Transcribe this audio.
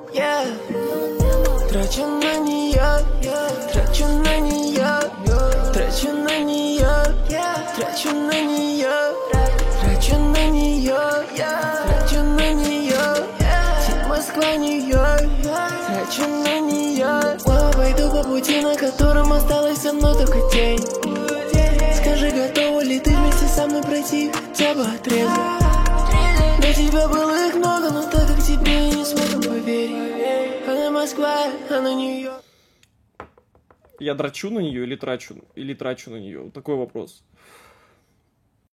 yeah. Трачу на нее, трачу на нее, трачу на нее, трачу на нее, трачу на нее, трачу на нее, Тип Москва, Нью-Йорк, трачу на нее. Снова пойду по пути, на котором осталась со мной только тень. Скажи, готова ли ты вместе со мной пройти хотя бы отрезок? Для тебя было их много, но так как тебе я не смогу поверить. Она Москва, она Нью-Йорк. Я драчу на нее или трачу на нее? Вот такой вопрос.